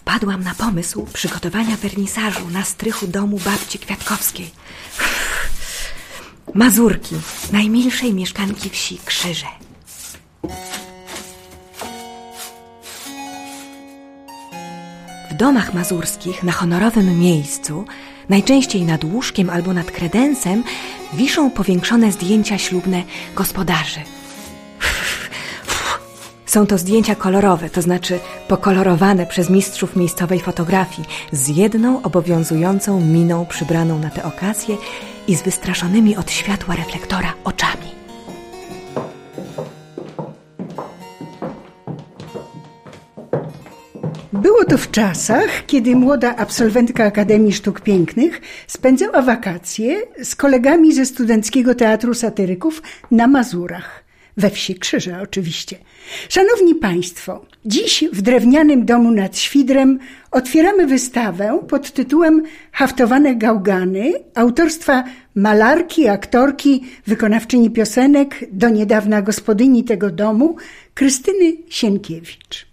wpadłam na pomysł przygotowania wernisażu na strychu domu babci Kwiatkowskiej. Mazurki, najmilszej mieszkanki wsi Krzyże. W domach mazurskich na honorowym miejscu, najczęściej nad łóżkiem albo nad kredensem, wiszą powiększone zdjęcia ślubne gospodarzy. Są to zdjęcia kolorowe, to znaczy pokolorowane przez mistrzów miejscowej fotografii, z jedną obowiązującą miną przybraną na tę okazję i z wystraszonymi od światła reflektora oczami. Było to w czasach, kiedy młoda absolwentka Akademii Sztuk Pięknych spędzała wakacje z kolegami ze Studenckiego Teatru Satyryków na Mazurach. We wsi Krzyże oczywiście. Szanowni Państwo, dziś w drewnianym domu nad Świdrem otwieramy wystawę pod tytułem Haftowane gałgany autorstwa malarki, aktorki, wykonawczyni piosenek, do niedawna gospodyni tego domu, Krystyny Sienkiewicz.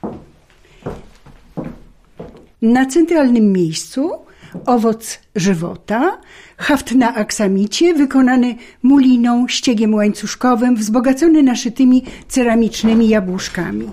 Na centralnym miejscu owoc żywota, haft na aksamicie, wykonany muliną, ściegiem łańcuszkowym, wzbogacony naszytymi ceramicznymi jabłuszkami.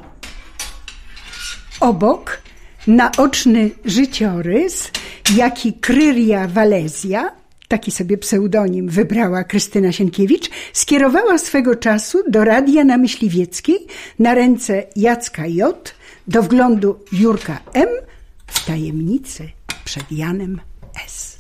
Obok naoczny życiorys, jaki Kryria Walezja, taki sobie pseudonim wybrała Krystyna Sienkiewicz, skierowała swego czasu do Radia na Myśliwieckiej na ręce Jacka J., do wglądu Jurka M., w tajemnicy przed Janem S.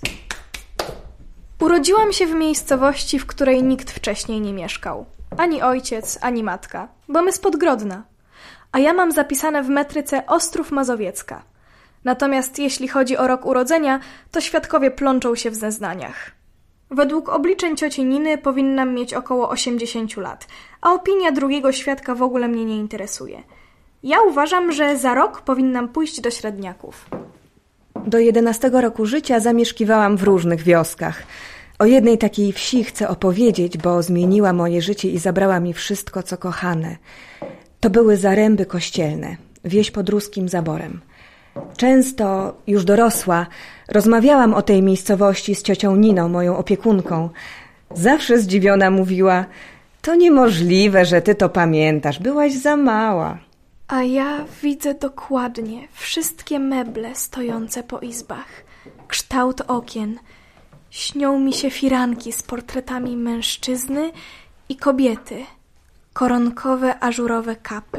Urodziłam się w miejscowości, w której nikt wcześniej nie mieszkał. Ani ojciec, ani matka, bo my spod Grodna. A ja mam zapisane w metryce Ostrów Mazowiecka. Natomiast jeśli chodzi o rok urodzenia, to świadkowie plączą się w zeznaniach. Według obliczeń cioci Niny powinnam mieć około 80 lat, a opinia drugiego świadka w ogóle mnie nie interesuje. Ja uważam, że za rok powinnam pójść do średniaków. Do 11 roku życia zamieszkiwałam w różnych wioskach. O jednej takiej wsi chcę opowiedzieć, bo zmieniła moje życie i zabrała mi wszystko, co kochane. To były Zaręby Kościelne, wieś pod Ruskim Zaborem. Często, już dorosła, rozmawiałam o tej miejscowości z ciocią Niną, moją opiekunką. Zawsze zdziwiona mówiła: to niemożliwe, że ty to pamiętasz, byłaś za mała. A ja widzę dokładnie wszystkie meble stojące po izbach, kształt okien. Śnią mi się firanki z portretami mężczyzny i kobiety, koronkowe ażurowe kapy.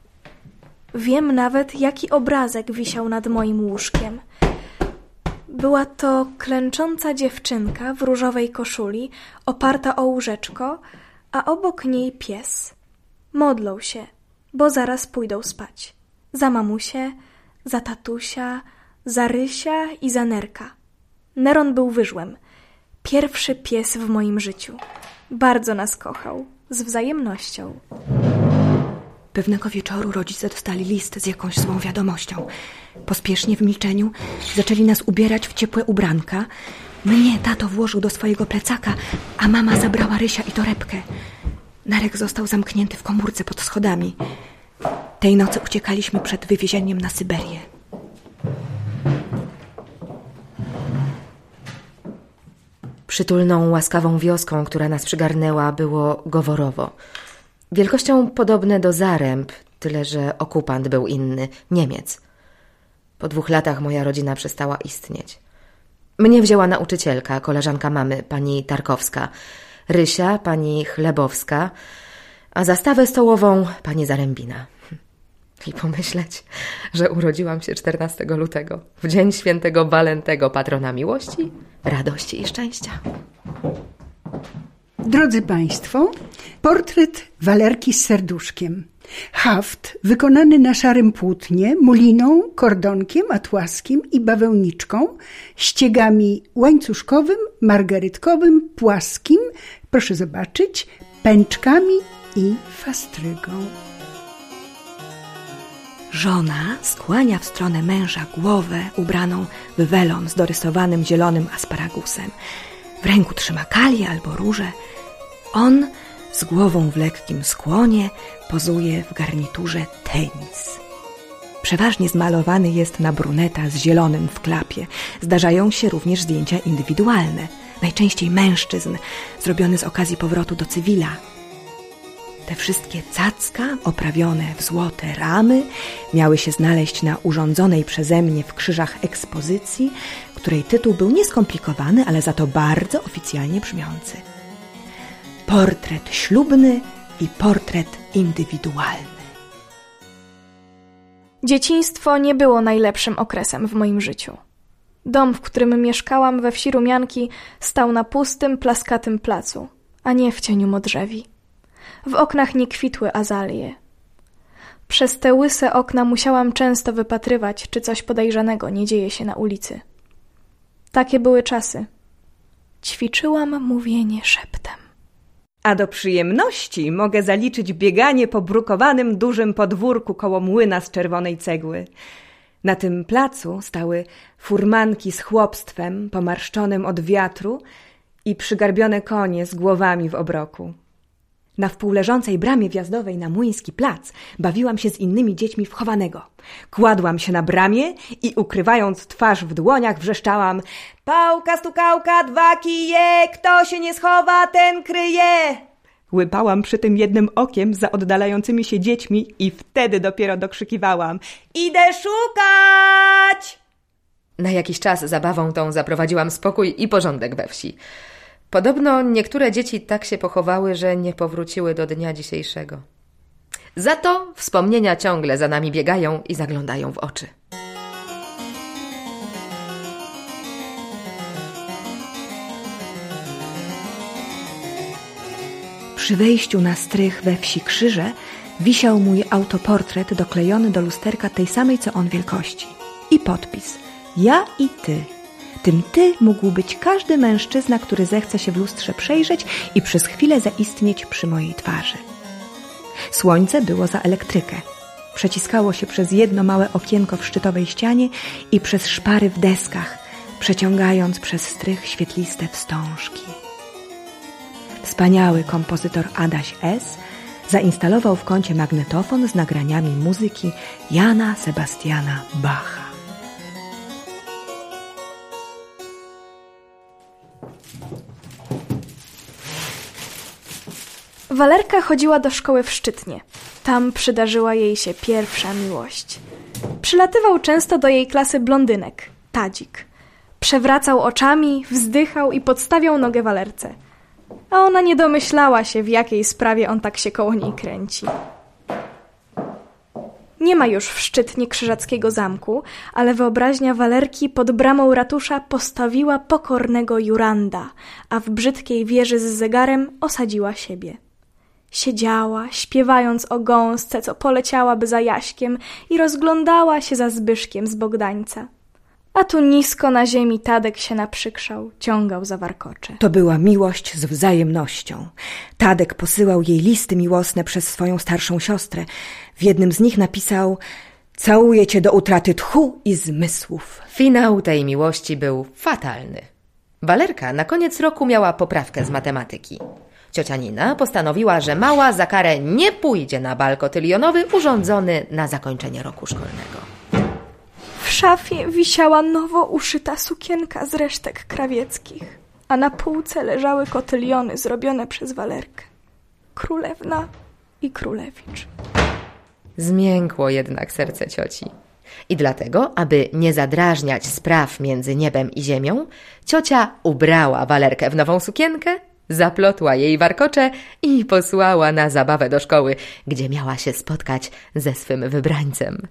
Wiem nawet, jaki obrazek wisiał nad moim łóżkiem. Była to klęcząca dziewczynka w różowej koszuli, oparta o łóżeczko, a obok niej pies. Modlą się, bo zaraz pójdą spać. Za mamusię, za tatusia, za Rysia i za Nerka. Neron był wyżłem. Pierwszy pies w moim życiu. Bardzo nas kochał, z wzajemnością. Pewnego wieczoru rodzice dostali list z jakąś złą wiadomością. Pospiesznie w milczeniu zaczęli nas ubierać w ciepłe ubranka. Mnie tato włożył do swojego plecaka, a mama zabrała Rysia i torebkę. Narek został zamknięty w komórce pod schodami. Tej nocy uciekaliśmy przed wywiezieniem na Syberię. Przytulną, łaskawą wioską, która nas przygarnęła, było Goworowo. Wielkością podobne do Zaręb, tyle że okupant był inny, Niemiec. Po 2 latach moja rodzina przestała istnieć. Mnie wzięła nauczycielka, koleżanka mamy, pani Tarkowska, Rysia, pani Chlebowska, a zastawę stołową pani Zarębina. I pomyśleć, że urodziłam się 14 lutego, w dzień świętego Walentego, patrona miłości, radości i szczęścia. Drodzy Państwo, portret Walerki z serduszkiem. Haft wykonany na szarym płótnie, muliną, kordonkiem, atłaskiem i bawełniczką, ściegami łańcuszkowym, margarytkowym, płaskim, proszę zobaczyć, pęczkami i fastrygą. Żona skłania w stronę męża głowę ubraną w welon z dorysowanym zielonym asparagusem. W ręku trzyma kalię albo różę. On z głową w lekkim skłonie pozuje w garniturze tenis. Przeważnie zmalowany jest na bruneta z zielonym w klapie. Zdarzają się również zdjęcia indywidualne, najczęściej mężczyzn, zrobione z okazji powrotu do cywila. Te wszystkie cacka, oprawione w złote ramy, miały się znaleźć na urządzonej przeze mnie w Krzyżach ekspozycji, której tytuł był nieskomplikowany, ale za to bardzo oficjalnie brzmiący. Portret ślubny i portret indywidualny. Dzieciństwo nie było najlepszym okresem w moim życiu. Dom, w którym mieszkałam we wsi Rumianki, stał na pustym, plaskatym placu, a nie w cieniu modrzewi. W oknach nie kwitły azalie. Przez te łyse okna musiałam często wypatrywać, czy coś podejrzanego nie dzieje się na ulicy. Takie były czasy. Ćwiczyłam mówienie szeptem. A do przyjemności mogę zaliczyć bieganie po brukowanym dużym podwórku koło młyna z czerwonej cegły. Na tym placu stały furmanki z chłopstwem pomarszczonym od wiatru i przygarbione konie z głowami w obroku. Na wpółleżącej bramie wjazdowej na Młyński Plac bawiłam się z innymi dziećmi w chowanego. Kładłam się na bramie i ukrywając twarz w dłoniach wrzeszczałam: pałka, stukałka, 2 kije, kto się nie schowa, ten kryje. Łypałam przy tym jednym okiem za oddalającymi się dziećmi i wtedy dopiero dokrzykiwałam: idę szukać! Na jakiś czas zabawą tą zaprowadziłam spokój i porządek we wsi. Podobno niektóre dzieci tak się pochowały, że nie powróciły do dnia dzisiejszego. Za to wspomnienia ciągle za nami biegają i zaglądają w oczy. Przy wejściu na strych we wsi Krzyże wisiał mój autoportret doklejony do lusterka tej samej co on wielkości. I podpis: ja i ty. Tym ty mógł być każdy mężczyzna, który zechce się w lustrze przejrzeć i przez chwilę zaistnieć przy mojej twarzy. Słońce było za elektrykę. Przeciskało się przez jedno małe okienko w szczytowej ścianie i przez szpary w deskach, przeciągając przez strych świetliste wstążki. Wspaniały kompozytor Adaś S. zainstalował w kącie magnetofon z nagraniami muzyki Jana Sebastiana Bacha. Walerka chodziła do szkoły w Szczytnie. Tam przydarzyła jej się pierwsza miłość. Przylatywał często do jej klasy blondynek, Tadzik. Przewracał oczami, wzdychał i podstawiał nogę Walerce. A ona nie domyślała się, w jakiej sprawie on tak się koło niej kręci. Nie ma już w Szczytnie krzyżackiego zamku, ale wyobraźnia Walerki pod bramą ratusza postawiła pokornego Juranda, a w brzydkiej wieży z zegarem osadziła siebie. Siedziała, śpiewając o gąsce, co poleciałaby za Jaśkiem i rozglądała się za Zbyszkiem z Bogdańca. A tu nisko na ziemi Tadek się naprzykrzał, ciągał za warkocze. To była miłość z wzajemnością. Tadek posyłał jej listy miłosne przez swoją starszą siostrę. W jednym z nich napisał: całuję cię do utraty tchu i zmysłów. Finał tej miłości był fatalny. Walerka na koniec roku miała poprawkę z matematyki. Ciocia Nina postanowiła, że mała za karę nie pójdzie na bal kotylionowy urządzony na zakończenie roku szkolnego. W szafie wisiała nowo uszyta sukienka z resztek krawieckich, a na półce leżały kotyliony zrobione przez Walerkę. Królewna i królewicz. Zmiękło jednak serce cioci. I dlatego, aby nie zadrażniać spraw między niebem i ziemią, ciocia ubrała Walerkę w nową sukienkę, zaplotła jej warkocze i posłała na zabawę do szkoły, gdzie miała się spotkać ze swym wybrańcem.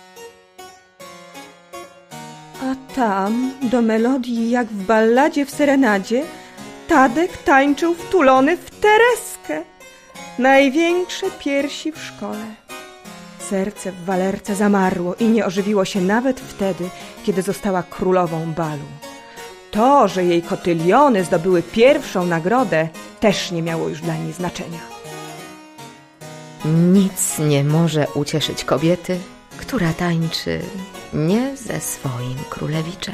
A tam, do melodii jak w balladzie w serenadzie, Tadek tańczył wtulony w Tereskę, największe piersi w szkole. Serce w Walerce zamarło i nie ożywiło się nawet wtedy, kiedy została królową balu. To, że jej kotyliony zdobyły pierwszą nagrodę, też nie miało już dla niej znaczenia. Nic nie może ucieszyć kobiety, która tańczy nie ze swoim królewiczem.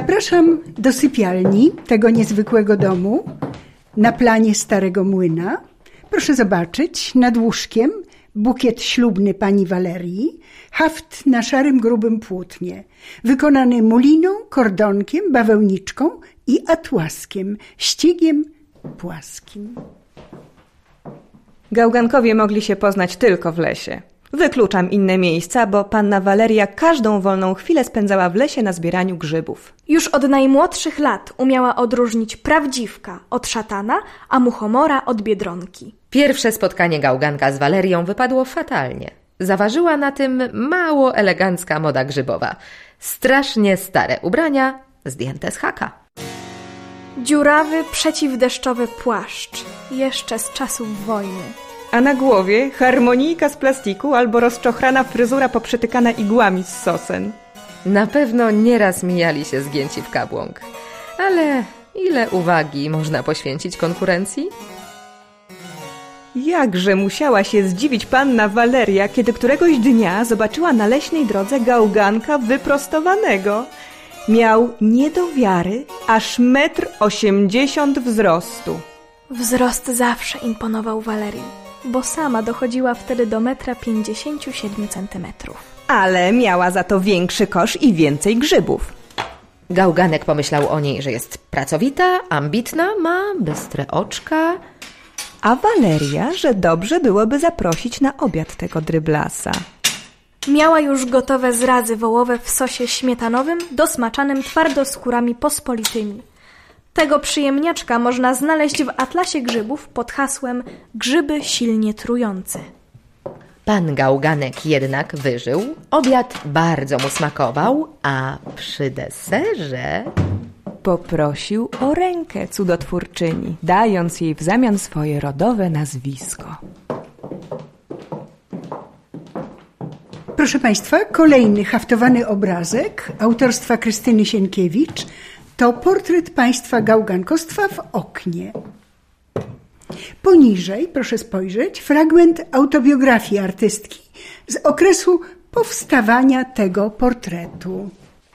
Zapraszam do sypialni tego niezwykłego domu na planie Starego Młyna. Proszę zobaczyć, nad łóżkiem bukiet ślubny pani Walerii, haft na szarym, grubym płótnie, wykonany muliną, kordonkiem, bawełniczką i atłaskiem, ściegiem płaskim. Gałgankowie mogli się poznać tylko w lesie. Wykluczam inne miejsca, bo panna Waleria każdą wolną chwilę spędzała w lesie na zbieraniu grzybów. Już od najmłodszych lat umiała odróżnić prawdziwka od szatana, a muchomora od biedronki. Pierwsze spotkanie gałganka z Walerią wypadło fatalnie. Zaważyła na tym mało elegancka moda grzybowa. Strasznie stare ubrania, zdjęte z haka. Dziurawy, przeciwdeszczowy płaszcz, jeszcze z czasów wojny. A na głowie harmonijka z plastiku albo rozczochrana fryzura poprzytykana igłami z sosen. Na pewno nieraz mijali się zgięci w kabłąk. Ale ile uwagi można poświęcić konkurencji? Jakże musiała się zdziwić panna Waleria, kiedy któregoś dnia zobaczyła na leśnej drodze gałganka wyprostowanego. Miał nie do wiary aż 1,80 m wzrostu. Wzrost zawsze imponował Walerii, bo sama dochodziła wtedy do 1,57 m. Ale miała za to większy kosz i więcej grzybów. Gałganek pomyślał o niej, że jest pracowita, ambitna, ma bystre oczka. A Waleria, że dobrze byłoby zaprosić na obiad tego dryblasa. Miała już gotowe zrazy wołowe w sosie śmietanowym, dosmaczanym twardoskórami pospolitymi. Tego przyjemniaczka można znaleźć w atlasie grzybów pod hasłem grzyby silnie trujące. Pan Gałganek jednak wyżył, obiad bardzo mu smakował, a przy deserze Poprosił o rękę cudotwórczyni, dając jej w zamian swoje rodowe nazwisko. Proszę Państwa, kolejny haftowany obrazek autorstwa Krystyny Sienkiewicz to portret państwa gałgankostwa w oknie. Poniżej, proszę spojrzeć, fragment autobiografii artystki z okresu powstawania tego portretu.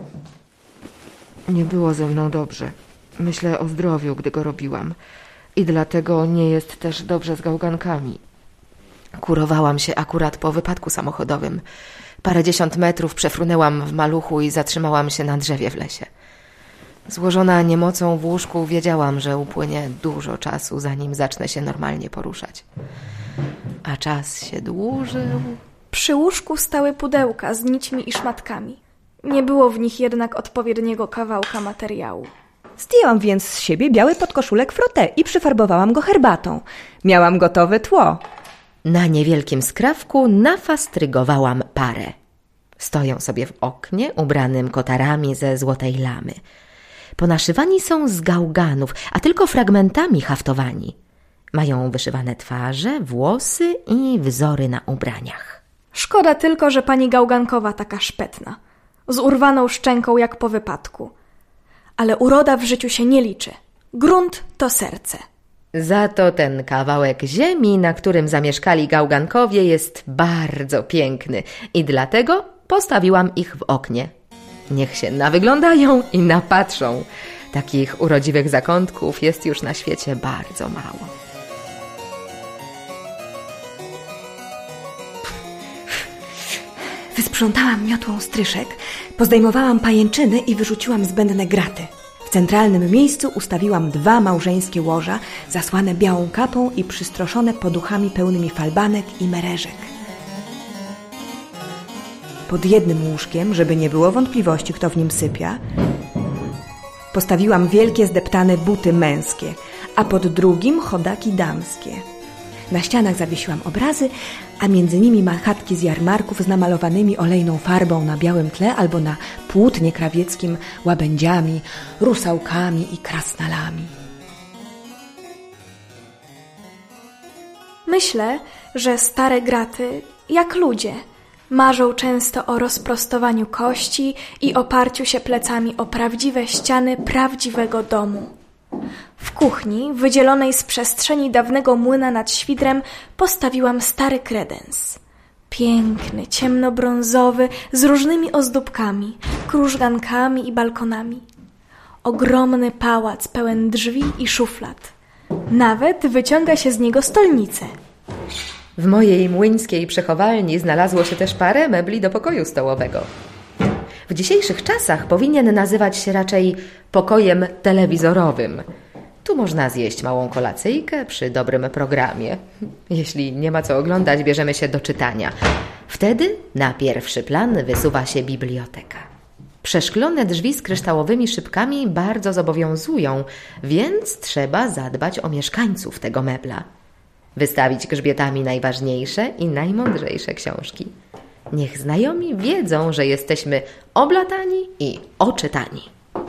Nie było ze mną dobrze. Myślę o zdrowiu, gdy go robiłam. I dlatego nie jest też dobrze z gałgankami. Kurowałam się akurat po wypadku samochodowym. Parędziesiąt metrów przefrunęłam w maluchu i zatrzymałam się na drzewie w lesie. Złożona niemocą w łóżku wiedziałam, że upłynie dużo czasu, zanim zacznę się normalnie poruszać. A czas się dłużył. Przy łóżku stały pudełka z nićmi i szmatkami. Nie było w nich jednak odpowiedniego kawałka materiału. Zdjęłam więc z siebie biały podkoszulek frotté i przyfarbowałam go herbatą. Miałam gotowe tło. Na niewielkim skrawku nafastrygowałam parę. Stoją sobie w oknie, ubranym kotarami ze złotej lamy. Ponaszywani są z gałganów, a tylko fragmentami haftowani. Mają wyszywane twarze, włosy i wzory na ubraniach. Szkoda tylko, że pani Gałgankowa taka szpetna, z urwaną szczęką jak po wypadku. Ale uroda w życiu się nie liczy. Grunt to serce. Za to ten kawałek ziemi, na którym zamieszkali gałgankowie, jest bardzo piękny i dlatego postawiłam ich w oknie. Niech się nawyglądają i napatrzą. Takich urodziwych zakątków jest już na świecie bardzo mało. Wysprzątałam miotłą stryszek, pozdejmowałam pajęczyny i wyrzuciłam zbędne graty. W centralnym miejscu ustawiłam 2 małżeńskie łoża, zasłane białą kapą i przystroszone poduchami pełnymi falbanek i mereszek. Pod jednym łóżkiem, żeby nie było wątpliwości, kto w nim sypia, postawiłam wielkie zdeptane buty męskie, a pod drugim chodaki damskie. Na ścianach zawiesiłam obrazy, a między nimi machatki z jarmarków z namalowanymi olejną farbą na białym tle albo na płótnie krawieckim łabędziami, rusałkami i krasnalami. Myślę, że stare graty, jak ludzie, marzą często o rozprostowaniu kości i oparciu się plecami o prawdziwe ściany prawdziwego domu. W kuchni, wydzielonej z przestrzeni dawnego młyna nad świdrem, postawiłam stary kredens. Piękny, ciemnobrązowy, z różnymi ozdóbkami, krużgankami i balkonami. Ogromny pałac pełen drzwi i szuflad. Nawet wyciąga się z niego stolnicę. W mojej młyńskiej przechowalni znalazło się też parę mebli do pokoju stołowego. W dzisiejszych czasach powinien nazywać się raczej pokojem telewizorowym. Tu można zjeść małą kolacyjkę przy dobrym programie. Jeśli nie ma co oglądać, bierzemy się do czytania. Wtedy na pierwszy plan wysuwa się biblioteka. Przeszklone drzwi z kryształowymi szybkami bardzo zobowiązują, więc trzeba zadbać o mieszkańców tego mebla. Wystawić grzbietami najważniejsze i najmądrzejsze książki. Niech znajomi wiedzą, że jesteśmy oblatani i oczytani.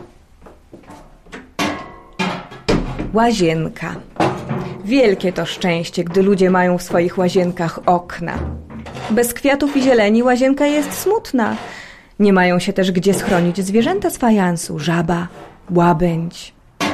Łazienka. Wielkie to szczęście, gdy ludzie mają w swoich łazienkach okna. Bez kwiatów i zieleni łazienka jest smutna. Nie mają się też gdzie schronić zwierzęta z fajansu, żaba, łabędź.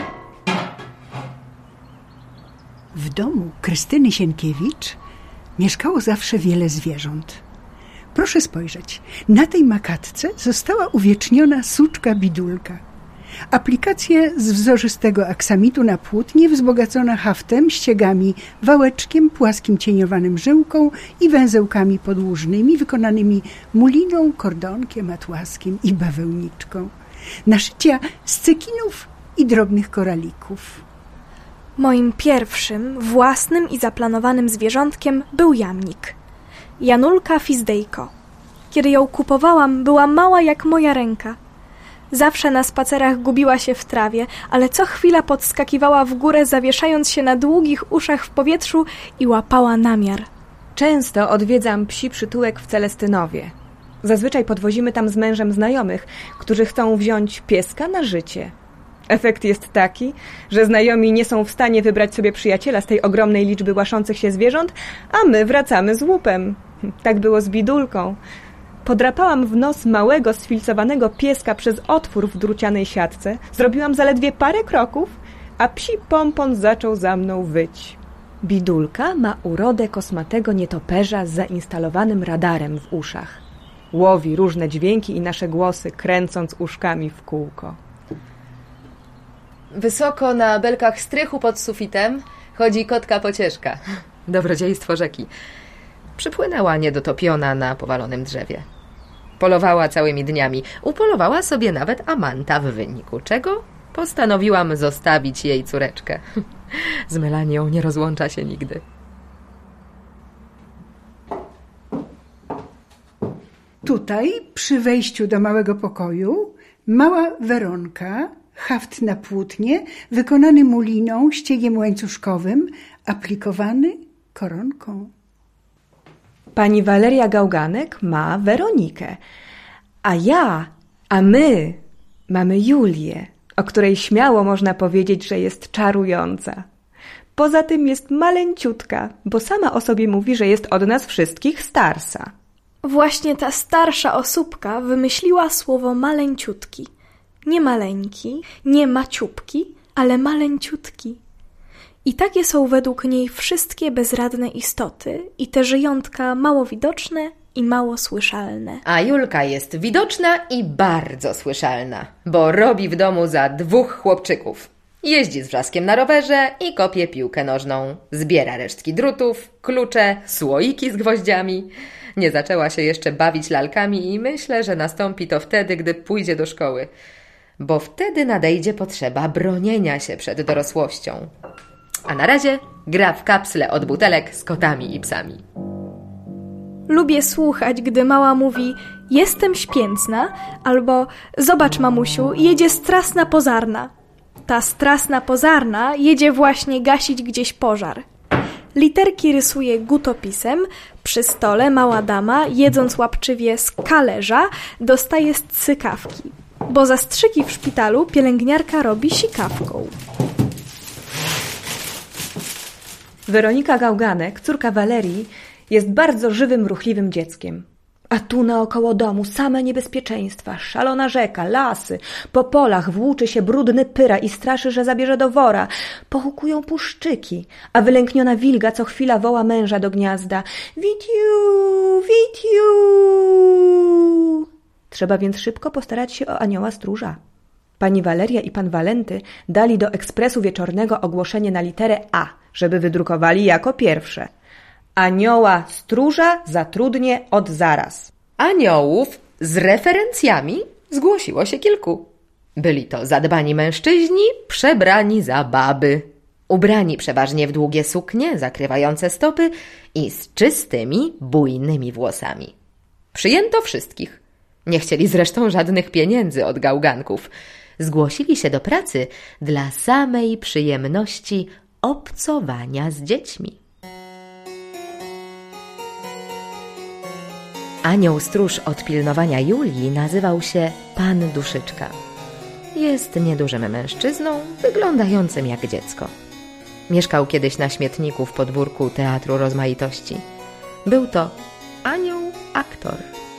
W domu Krystyny Sienkiewicz mieszkało zawsze wiele zwierząt. Proszę spojrzeć, na tej makatce została uwieczniona suczka Bidulka. Aplikacja z wzorzystego aksamitu na płótnie wzbogacona haftem, ściegami, wałeczkiem, płaskim cieniowanym żyłką i węzełkami podłużnymi wykonanymi muliną, kordonkiem, atłaskiem i bawełniczką. Naszycia z cekinów i drobnych koralików. Moim pierwszym, własnym i zaplanowanym zwierzątkiem był jamnik. Janulka Fizdejko. Kiedy ją kupowałam, była mała jak moja ręka. Zawsze na spacerach gubiła się w trawie, ale co chwila podskakiwała w górę, zawieszając się na długich uszach w powietrzu i łapała namiar. Często odwiedzam psi przytułek w Celestynowie. Zazwyczaj podwozimy tam z mężem znajomych, którzy chcą wziąć pieska na życie. Efekt jest taki, że znajomi nie są w stanie wybrać sobie przyjaciela z tej ogromnej liczby łaszących się zwierząt, a my wracamy z łupem. Tak było z Bidulką. Podrapałam w nos małego, sfilcowanego pieska przez otwór w drucianej siatce, zrobiłam zaledwie parę kroków, a psi pompon zaczął za mną wyć. Bidulka ma urodę kosmatego nietoperza z zainstalowanym radarem w uszach. Łowi różne dźwięki i nasze głosy, kręcąc uszkami w kółko. Wysoko na belkach strychu pod sufitem chodzi kotka Pocieszka. Dobrodziejstwo rzeki. Przypłynęła niedotopiona na powalonym drzewie. Polowała całymi dniami. Upolowała sobie nawet Amanta, w wyniku czego postanowiłam zostawić jej córeczkę. Z Melanią nie rozłącza się nigdy. Tutaj, przy wejściu do małego pokoju, mała Weronka, haft na płótnie, wykonany muliną, ściegiem łańcuszkowym, aplikowany koronką. Pani Waleria Gałganek ma Weronikę, a my mamy Julię, o której śmiało można powiedzieć, że jest czarująca. Poza tym jest maleńciutka, bo sama o sobie mówi, że jest od nas wszystkich starsza. Właśnie ta starsza osóbka wymyśliła słowo maleńciutki. Nie maleńki, nie maciupki, ale maleńciutki. I takie są według niej wszystkie bezradne istoty i te żyjątka mało widoczne i mało słyszalne. A Julka jest widoczna i bardzo słyszalna, bo robi w domu za 2 chłopczyków. Jeździ z wrzaskiem na rowerze i kopie piłkę nożną. Zbiera resztki drutów, klucze, słoiki z gwoździami. Nie zaczęła się jeszcze bawić lalkami i myślę, że nastąpi to wtedy, gdy pójdzie do szkoły. Bo wtedy nadejdzie potrzeba bronienia się przed dorosłością. A na razie gra w kapsle od butelek z kotami i psami. Lubię słuchać, gdy mała mówi: jestem śpięcna, albo zobacz, mamusiu, jedzie strasna pozarna. Ta strasna pozarna jedzie właśnie gasić gdzieś pożar. Literki rysuje gutopisem, przy stole mała dama, jedząc łapczywie z kalerza, dostaje strzykawki, bo zastrzyki w szpitalu pielęgniarka robi sikawką. Weronika Gałganek, córka Walerii, jest bardzo żywym, ruchliwym dzieckiem. A tu naokoło domu same niebezpieczeństwa, szalona rzeka, lasy. Po polach włóczy się brudny pyra i straszy, że zabierze do wora. Pohukują puszczyki, a wylękniona wilga co chwila woła męża do gniazda. Wiciu, wiciu! Trzeba więc szybko postarać się o anioła stróża. Pani Waleria i pan Walenty dali do Ekspresu Wieczornego ogłoszenie na literę A, żeby wydrukowali jako pierwsze. Anioła stróża zatrudnię od zaraz. Aniołów z referencjami zgłosiło się kilku. Byli to zadbani mężczyźni, przebrani za baby. Ubrani przeważnie w długie suknie zakrywające stopy i z czystymi, bujnymi włosami. Przyjęto wszystkich. Nie chcieli zresztą żadnych pieniędzy od gałganków. Zgłosili się do pracy dla samej przyjemności obcowania z dziećmi. Anioł stróż od pilnowania Julii nazywał się Pan Duszyczka. Jest niedużym mężczyzną, wyglądającym jak dziecko. Mieszkał kiedyś na śmietniku w podwórku Teatru Rozmaitości. Był to anioł-aktor.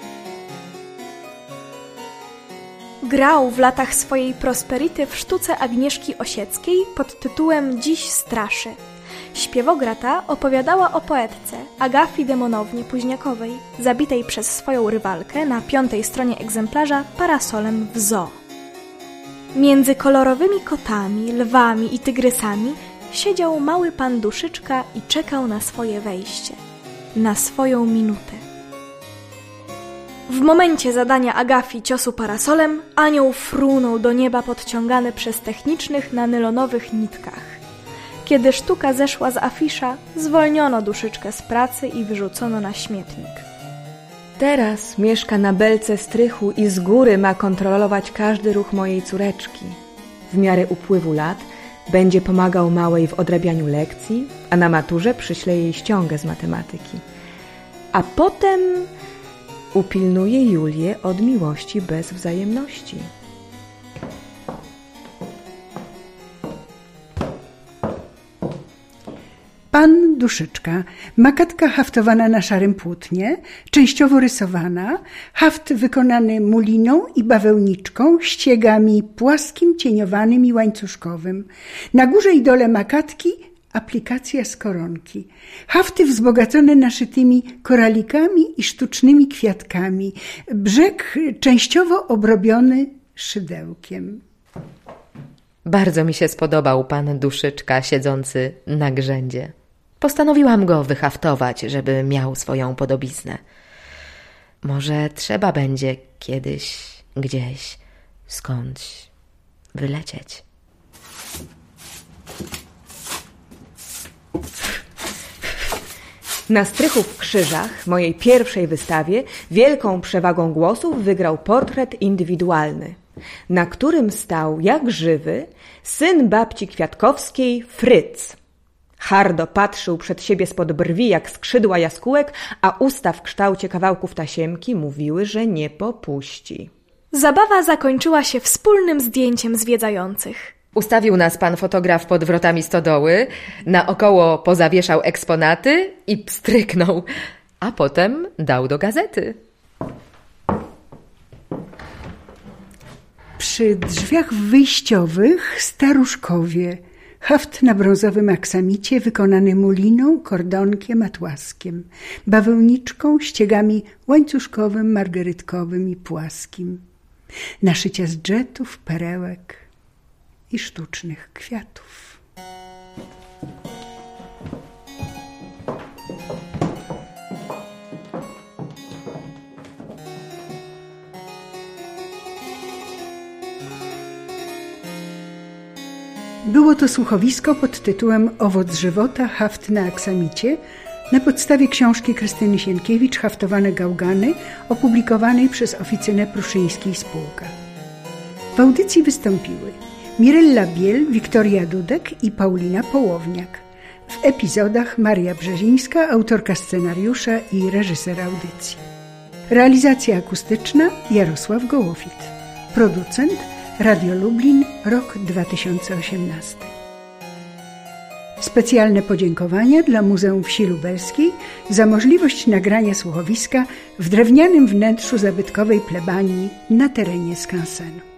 Grał w latach swojej prosperity w sztuce Agnieszki Osieckiej pod tytułem Dziś straszy. Śpiewograta opowiadała o poetce Agafii Demonownie-Puźniakowej, zabitej przez swoją rywalkę na 5. stronie egzemplarza parasolem w zoo. Między kolorowymi kotami, lwami i tygrysami siedział mały pan Duszyczka i czekał na swoje wejście, na swoją minutę. W momencie zadania Agafii ciosu parasolem anioł frunął do nieba podciągany przez technicznych na nylonowych nitkach. Kiedy sztuka zeszła z afisza, zwolniono Duszyczkę z pracy i wyrzucono na śmietnik. Teraz mieszka na belce strychu i z góry ma kontrolować każdy ruch mojej córeczki. W miarę upływu lat będzie pomagał małej w odrabianiu lekcji, a na maturze przyśle jej ściągę z matematyki. A potem upilnuje Julię od miłości bez wzajemności. Pan Duszyczka, makatka haftowana na szarym płótnie, częściowo rysowana, haft wykonany muliną i bawełniczką, ściegami płaskim, cieniowanym i łańcuszkowym. Na górze i dole makatki aplikacja z koronki. Hafty wzbogacone naszytymi koralikami i sztucznymi kwiatkami. Brzeg częściowo obrobiony szydełkiem. Bardzo mi się spodobał pan Duszyczka siedzący na grzędzie. Postanowiłam go wyhaftować, żeby miał swoją podobiznę. Może trzeba będzie kiedyś, gdzieś, skądś wylecieć. Na strychu w Krzyżach, mojej pierwszej wystawie, wielką przewagą głosów wygrał portret indywidualny, na którym stał jak żywy syn babci Kwiatkowskiej, Fryc. Hardo patrzył przed siebie spod brwi jak skrzydła jaskółek, a usta w kształcie kawałków tasiemki mówiły, że nie popuści. Zabawa zakończyła się wspólnym zdjęciem zwiedzających. Ustawił nas pan fotograf pod wrotami stodoły, naokoło pozawieszał eksponaty i pstryknął, a potem dał do gazety. Przy drzwiach wyjściowych staruszkowie. Haft na brązowym aksamicie wykonany muliną, kordonkiem, atłaskiem, bawełniczką, ściegami łańcuszkowym, margerytkowym i płaskim. Naszycia z dżetów, perełek i sztucznych kwiatów. Było to słuchowisko pod tytułem Owoc żywota, haft na aksamicie, na podstawie książki Krystyny Sienkiewicz Haftowane gałgany, opublikowanej przez Oficynę Pruszyńskiej Spółka. W audycji wystąpiły Mirella Biel, Wiktoria Dudek i Paulina Połowniak. W epizodach Maria Brzezińska, autorka scenariusza i reżyser audycji. Realizacja akustyczna Jarosław Gołofit. Producent Radio Lublin, rok 2018. Specjalne podziękowania dla Muzeum Wsi Lubelskiej za możliwość nagrania słuchowiska w drewnianym wnętrzu zabytkowej plebanii na terenie skansenu.